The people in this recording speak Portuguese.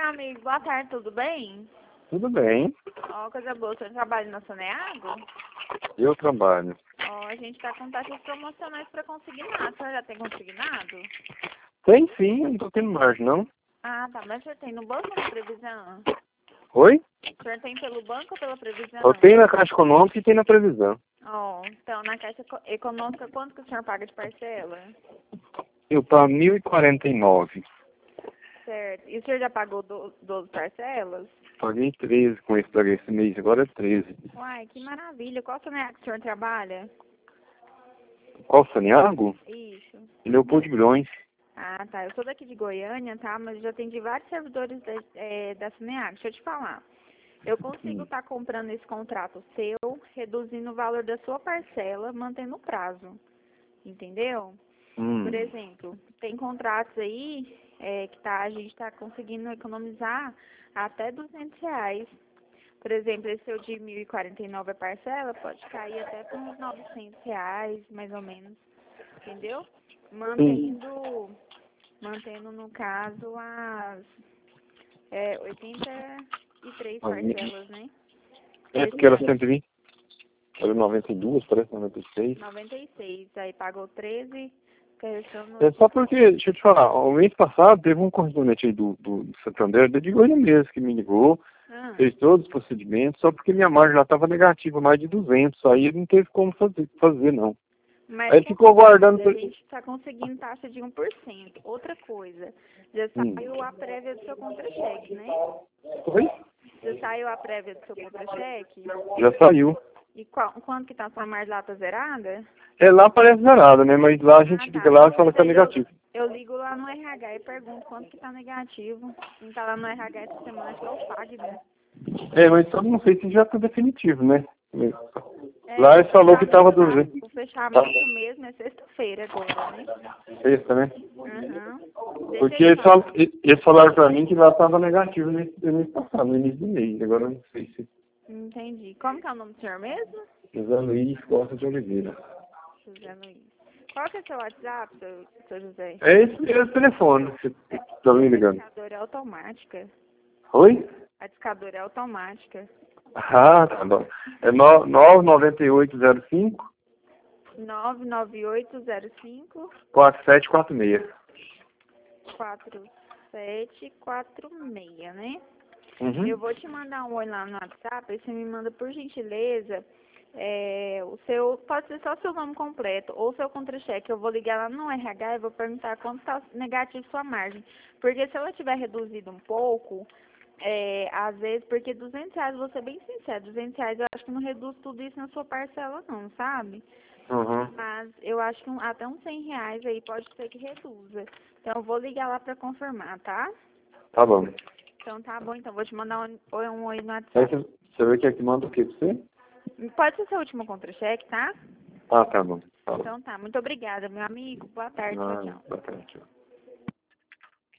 meu amigo. Boa tarde, tudo bem? Tudo bem, Ó, coisa boa. O senhor trabalha na Saneago? eu trabalho. Ó, a gente tá com taxas promocionais para consignado. O senhor já tem consignado? Tem sim, não tô tendo margem, não. Ah, tá. Mas o senhor tem no banco ou na previsão? Oi? O senhor tem pelo banco ou pela previsão? Eu tenho na Caixa Econômica e tem na previsão. Ó, então, na Caixa Econômica, quanto que o senhor paga de parcela? Eu pago 1.049. Certo. E o senhor já pagou 12 parcelas? Paguei 13 com esse mês, agora é 13. Uai, que maravilha. Qual Saneago que o senhor trabalha? Qual Saneago? Isso. Leopoldo de Bulhões. Ah, tá. Eu sou daqui de Goiânia, tá? Mas eu já atendi vários servidores da Cineag. Deixa eu te falar. Eu consigo estar comprando esse contrato seu, reduzindo o valor da sua parcela, mantendo o prazo. Entendeu? Por exemplo, tem contratos aí que a gente está conseguindo economizar até R$ 200. Por exemplo, esse seu de 1.049 a parcela pode cair até para uns R$ 900, mais ou menos. Entendeu? Mantendo no caso as 83 parcelas, né? É porque era 120. Era 92, parece 96. 96, aí pagou 13, É só porque, deixa eu te falar, o mês passado teve um correspondente aí do Santander, de Goiânia mesmo, que me ligou, fez todos os procedimentos, só porque minha margem já estava negativa, mais de 200, aí ele não teve como fazer não. Mas aí ficou aguardando... a gente está conseguindo taxa de 1%. Outra coisa, já saiu a prévia do seu contra-cheque, né? Oi? Já saiu a prévia do seu contra-cheque? Já saiu. E quanto que tá sua margem lá, tá zerada? É, lá parece zerado, né? Mas lá a gente liga lá e fala que tá negativo. Eu ligo lá no RH e pergunto quanto que tá negativo. Quem tá lá no RH essa semana acho que é o Fagner. É, mas só não sei se já tá definitivo, né? Lá ele falou que tava 200. O fechamento mesmo é sexta-feira agora, né? Sexta, né? Uhum. Porque eles falaram pra mim que lá tava negativo no mês passado, no início do mês. Agora eu não sei se... Entendi. Como que é o nome do senhor mesmo? José Luiz Costa de Oliveira. José Luiz. Qual que é o seu WhatsApp, seu José? É esse telefone que você tá me ligando. A discadora é automática. Oi? A discadora é automática. Ah, tá bom. É 99805 99805 4746. 4746, né? Uhum. Eu vou te mandar um oi lá no WhatsApp, aí você me manda, por gentileza, pode ser só seu nome completo ou seu contra-cheque. Eu vou ligar lá no RH e vou perguntar quanto está negativo sua margem. Porque se ela tiver reduzido um pouco, às vezes, porque R$ 200, vou ser bem sincero, R$ 200 eu acho que não reduz tudo isso na sua parcela não, sabe? Uhum. Mas eu acho que até uns R$ 100 aí pode ser que reduza. Então eu vou ligar lá para confirmar, tá? Tá bom. Então tá bom, então vou te mandar um oi no Aí WhatsApp. você vê que é que manda o que pra você? Pode ser seu último contra-cheque, tá? Ah, tá bom. Tá bom. Então tá, muito obrigada, meu amigo. Boa tarde, tchau, tchau. Boa tarde.